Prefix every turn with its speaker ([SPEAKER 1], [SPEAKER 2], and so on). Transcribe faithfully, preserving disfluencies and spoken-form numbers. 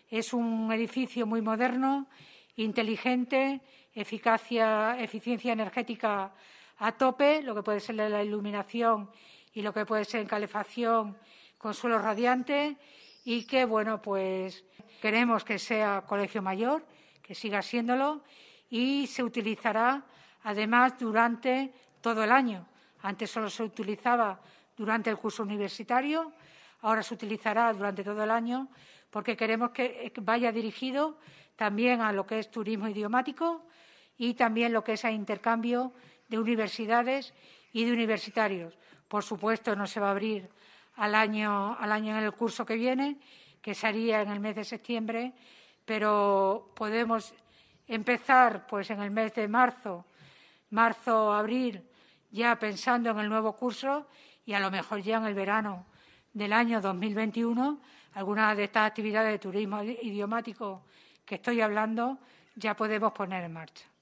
[SPEAKER 1] Es un edificio muy moderno, inteligente, eficacia, eficiencia energética a tope, lo que puede ser la iluminación y lo que puede ser en calefacción con suelo radiante, y que, bueno, pues queremos que sea colegio mayor, que siga siéndolo, y se utilizará además durante todo el año. Antes solo se utilizaba durante el curso universitario, ahora se utilizará durante todo el año, porque queremos que vaya dirigido también a lo que es turismo idiomático y también lo que es a intercambio de universidades y de universitarios. Por supuesto, no se va a abrir al año, al año en el curso que viene, que sería en el mes de septiembre, pero podemos empezar pues en el mes de marzo, marzo, abril, ya pensando en el nuevo curso, y a lo mejor ya en el verano del año dos mil veintiuno, algunas de estas actividades de turismo idiomático que estoy hablando ya podemos poner en marcha.